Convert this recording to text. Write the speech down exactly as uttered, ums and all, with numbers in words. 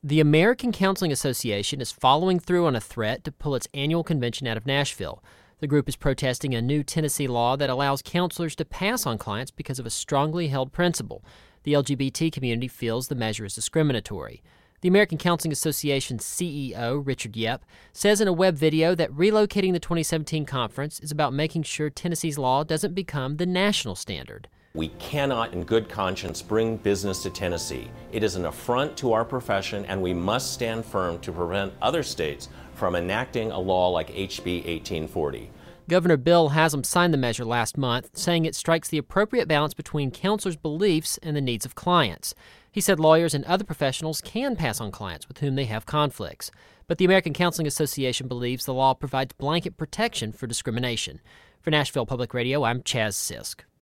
The American Counseling Association is following through on a threat to pull its annual convention out of Nashville. The group is protesting a new Tennessee law that allows counselors to pass on clients because of a strongly held principle. The L G B T community feels the measure is discriminatory. The American Counseling Association's C E O, Richard Yep, says in a web video that relocating the twenty seventeen conference is about making sure Tennessee's law doesn't become the national standard. We cannot, in good conscience, bring business to Tennessee. It is an affront to our profession, and we must stand firm to prevent other states from enacting a law like H B eighteen forty. Governor Bill Haslam signed the measure last month, saying it strikes the appropriate balance between counselors' beliefs and the needs of clients. He said lawyers and other professionals can pass on clients with whom they have conflicts. But the American Counseling Association believes the law provides blanket protection for discrimination. For Nashville Public Radio, I'm Chaz Sisk.